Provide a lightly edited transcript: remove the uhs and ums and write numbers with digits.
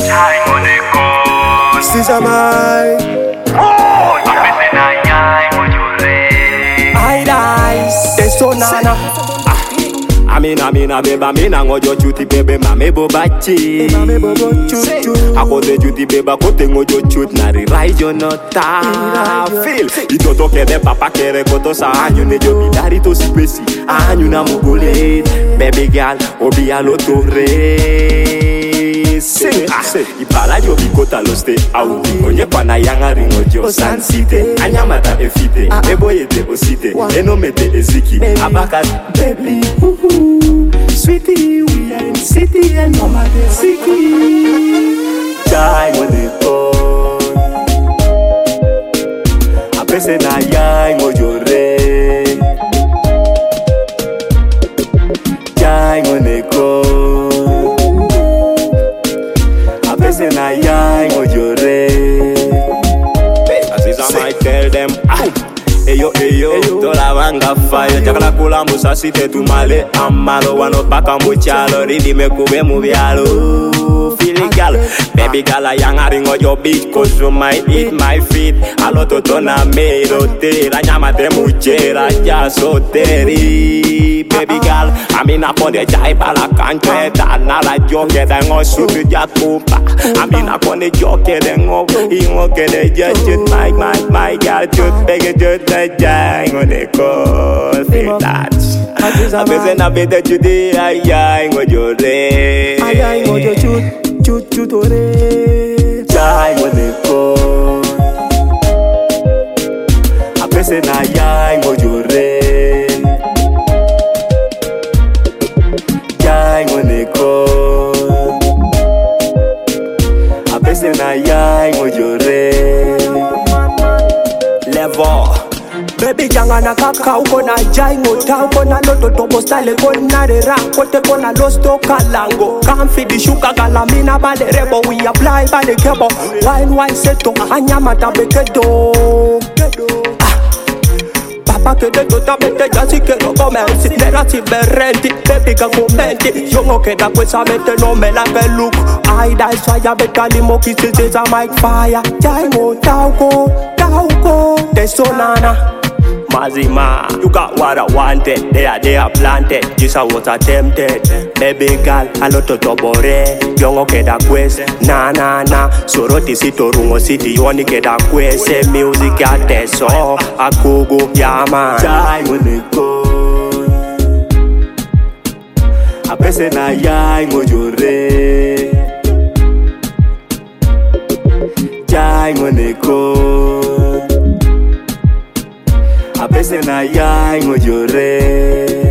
Chai moneko. Sisa mai. Apese na nyai mojure. I dice. Teso nana. Amina beba mina ngojo chuti bebe mame bobachi. Mame bobo chut chut. Akote chuti beba kote ngojo chut nari raijo nota. Feel. Itoto kede papa kere koto sa anyu nejo bidari to sipesi. Anyu na mugule. Baby girl obi alotore. Sing ipala jo bikota lo stay out. Onye pana yanga ringo jo san city. Anyamata efite. Ebo yete osite. Eno mete eziki. Abaka baby. Sweetie, we are in city and mama de city. Chai moneko. Apese na yai mojore. Chai moneko. Apese na yai mojore. As I might tell them, Eyo, tola wanga fire. Chakala kula musa site tumale amalo. Wano baka muchalo, ridi mekube mubialo. Feeling gal, baby gala yanga ringo yo beach. Cause you might eat my feet. Alo totona mero te. La nyama te muchera ya soteri. Baby gal, amina ponde jai bala kante. Dana la joke da ngo sutu jakupa. Amina ponde joke da ngo. Ingo kede judge my gal. Just beg it just jai moneko. Feel that. Apese na bete chuti ay ngojore. Ay ngojo chut ore. Jai moneko. Apese na yai ngojore. Jai moneko. Apese na yai ngojore. Level. Baby janga na kaka uko na jai ngota uko na loto tobo style kona de rap kote kona losto kalango can't feed the sugar galamina bale rebo we apply bale kebo wine seto anyama tabekedo papa que de tota mete ya si quiero comer si nera si berrenti baby ka commenti yongo que da pues mete no me la look I die fire beta limo kiss is a mic fire jai ngota uko tesonana Mazima, you got what I wanted. They are planted. Just I was attempted. Baby girl, a lot of tobore. Young okay da quest. Na. Soroti sito rungo city. You only get a quest. Say music at teso. Akugo yama. Jai moneko. Apese na yai ngojore. Jai moneko. Apese na yai ngojore.